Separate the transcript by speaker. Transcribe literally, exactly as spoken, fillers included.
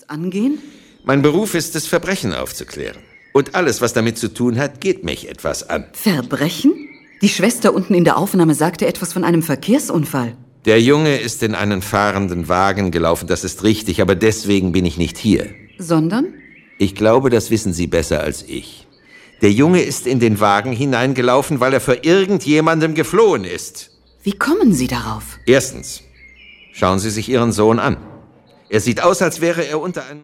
Speaker 1: nichts angehen?
Speaker 2: Mein Beruf ist es, Verbrechen aufzuklären. Und alles, was damit zu tun hat, geht mich etwas an.
Speaker 1: Verbrechen? Die Schwester unten in der Aufnahme sagte etwas von einem Verkehrsunfall.
Speaker 2: Der Junge ist in einen fahrenden Wagen gelaufen, das ist richtig, aber deswegen bin ich nicht hier.
Speaker 1: Sondern?
Speaker 2: Ich glaube, das wissen Sie besser als ich. Der Junge ist in den Wagen hineingelaufen, weil er vor irgendjemandem geflohen ist.
Speaker 1: Wie kommen Sie darauf?
Speaker 2: Erstens, schauen Sie sich Ihren Sohn an. Er sieht aus, als wäre er unter einem...